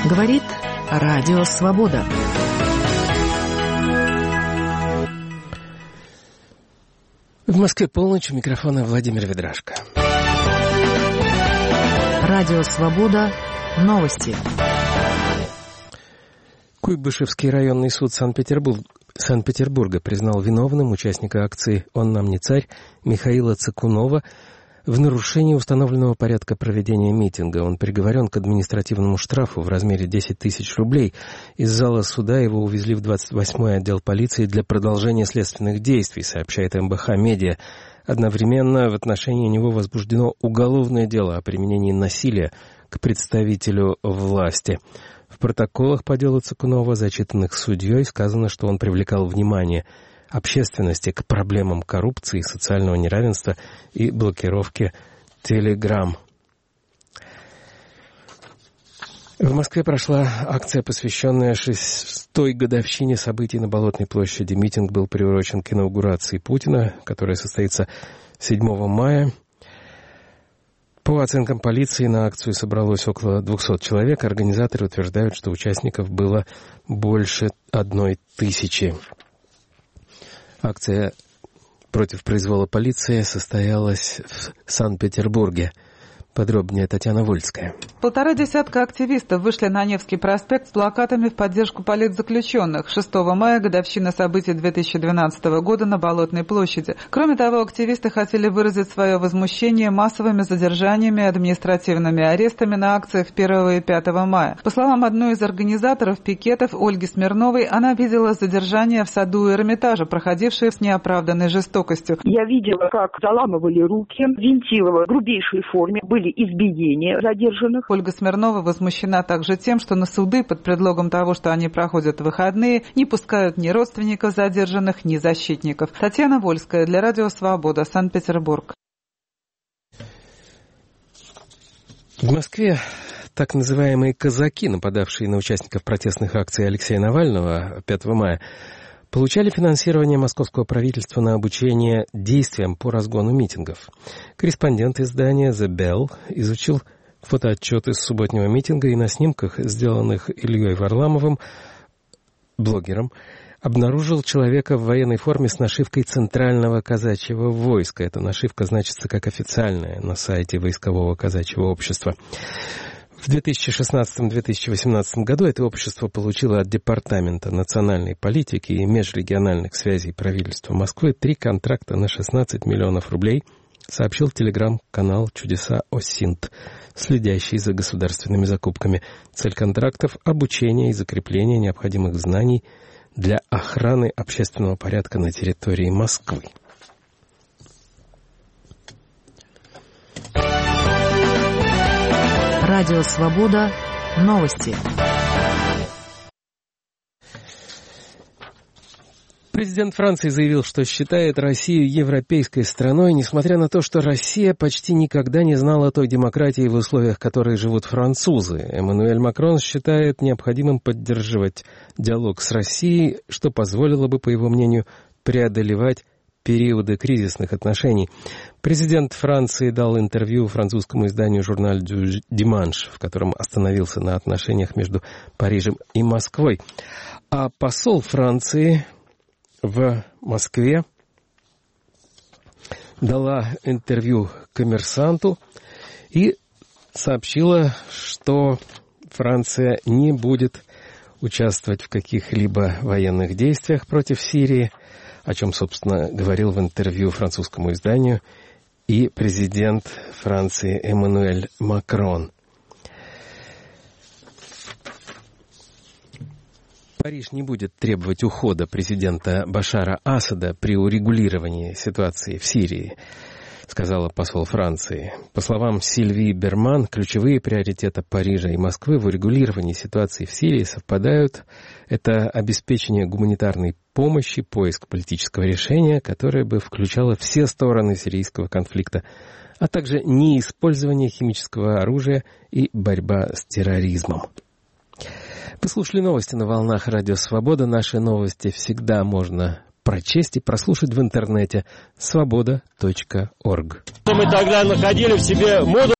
Говорит Радио Свобода. В Москве полночь, у микрофона Владимир Ведрашко. Радио Свобода. Новости. Куйбышевский районный суд Санкт-Петербурга признал виновным участника акции «Он нам не царь» Михаила Цыкунова в нарушении установленного порядка проведения митинга. Он приговорен к административному штрафу в размере 10 тысяч рублей. Из зала суда его увезли в 28-й отдел полиции для продолжения следственных действий, сообщает МБХ Медиа. Одновременно в отношении него возбуждено уголовное дело о применении насилия к представителю власти. В протоколах по делу Цыкунова, зачитанных судьей, сказано, что он привлекал внимание общественности к проблемам коррупции, социального неравенства и блокировки Telegram. В Москве прошла акция, посвященная 6-й годовщине событий на Болотной площади. Митинг был приурочен к инаугурации Путина, которая состоится 7 мая. По оценкам полиции, на акцию собралось около 200 человек. Организаторы утверждают, что участников было больше 1000. Акция против произвола полиции состоялась в Санкт-Петербурге. Подробнее Татьяна Вольская. 1,5 десятка активистов вышли на Невский проспект с плакатами в поддержку политзаключенных. 6 мая годовщина событий 2012 года на Болотной площади. Кроме того, активисты хотели выразить свое возмущение массовыми задержаниями и административными арестами на акциях 1 и 5 мая. По словам одной из организаторов пикетов Ольги Смирновой, она видела задержания в саду Эрмитажа, проходившие с неоправданной жестокостью. Я видела, как заламывали руки, винтиловы в грубейшей форме, были избиения задержанных. Ольга Смирнова возмущена также тем, что на суды под предлогом того, что они проходят выходные, не пускают ни родственников задержанных, ни защитников. Татьяна Вольская для Радио Свобода, Санкт-Петербург. В Москве так называемые казаки, нападавшие на участников протестных акций Алексея Навального 5 мая, получали финансирование московского правительства на обучение действиям по разгону митингов. Корреспондент издания «The Bell» изучил фотоотчеты с субботнего митинга и на снимках, сделанных Ильей Варламовым, блогером, обнаружил человека в военной форме с нашивкой Центрального казачьего войска. Эта нашивка значится как официальная на сайте Войскового казачьего общества. В 2016-2018 году это общество получило от Департамента национальной политики и межрегиональных связей правительства Москвы 3 контракта на 16 миллионов рублей, сообщил телеграм-канал «Чудеса ОСИНТ», следящий за государственными закупками. Цель контрактов – обучение и закрепление необходимых знаний для охраны общественного порядка на территории Москвы. Радио Свобода. Новости. Президент Франции заявил, что считает Россию европейской страной, несмотря на то, что Россия почти никогда не знала той демократии, в условиях которой живут французы. Эммануэль Макрон считает необходимым поддерживать диалог с Россией, что позволило бы, по его мнению, преодолевать периоды кризисных отношений. Президент Франции дал интервью французскому изданию «Журналь дю Диманш», в котором остановился на отношениях между Парижем и Москвой. А посол Франции в Москве дала интервью «Коммерсанту» и сообщила, что Франция не будет участвовать в каких-либо военных действиях против Сирии, о чем, собственно, говорил в интервью французскому изданию и президент Франции Эммануэль Макрон. Париж не будет требовать ухода президента Башара Асада при урегулировании ситуации в Сирии, сказала посол Франции. По словам Сильвии Берман, ключевые приоритеты Парижа и Москвы в урегулировании ситуации в Сирии совпадают. Это обеспечение гуманитарной помощи, поиск политического решения, которое бы включало все стороны сирийского конфликта, а также неиспользование химического оружия и борьба с терроризмом. Вы слушали новости на волнах Радио Свобода. Наши новости всегда можно прочесть и прослушать в интернете свобода.орг. Мы тогда находили в себе модуль